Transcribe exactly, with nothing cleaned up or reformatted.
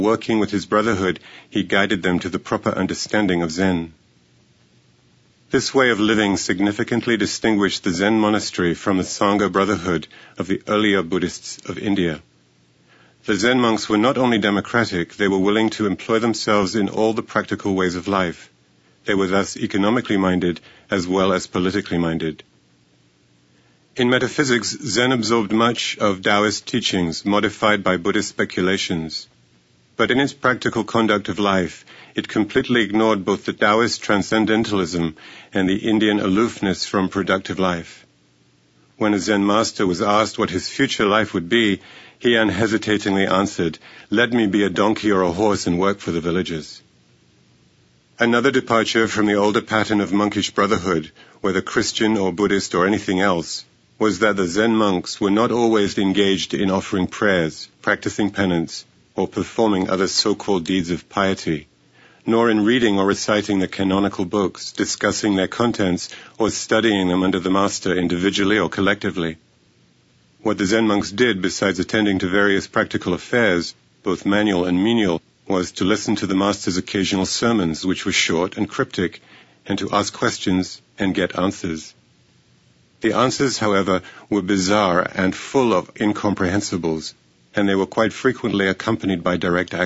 Working with his brotherhood, he guided them to the proper understanding of Zen. This way of living significantly distinguished the Zen monastery from the Sangha brotherhood of the earlier Buddhists of India. The Zen monks were not only democratic, they were willing to employ themselves in all the practical ways of life. They were thus economically minded as well as politically minded. In metaphysics, Zen absorbed much of Taoist teachings modified by Buddhist speculations. But in its practical conduct of life, it completely ignored both the Taoist transcendentalism and the Indian aloofness from productive life. When a Zen master was asked what his future life would be, he unhesitatingly answered, "Let me be a donkey or a horse and work for the villagers." Another departure from the older pattern of monkish brotherhood, whether Christian or Buddhist or anything else, was that the Zen monks were not always engaged in offering prayers, practicing penance, or performing other so-called deeds of piety, nor in reading or reciting the canonical books, discussing their contents, or studying them under the master individually or collectively. What the Zen monks did, besides attending to various practical affairs, both manual and menial, was to listen to the master's occasional sermons, which were short and cryptic, and to ask questions and get answers. The answers, however, were bizarre and full of incomprehensibles, and they were quite frequently accompanied by direct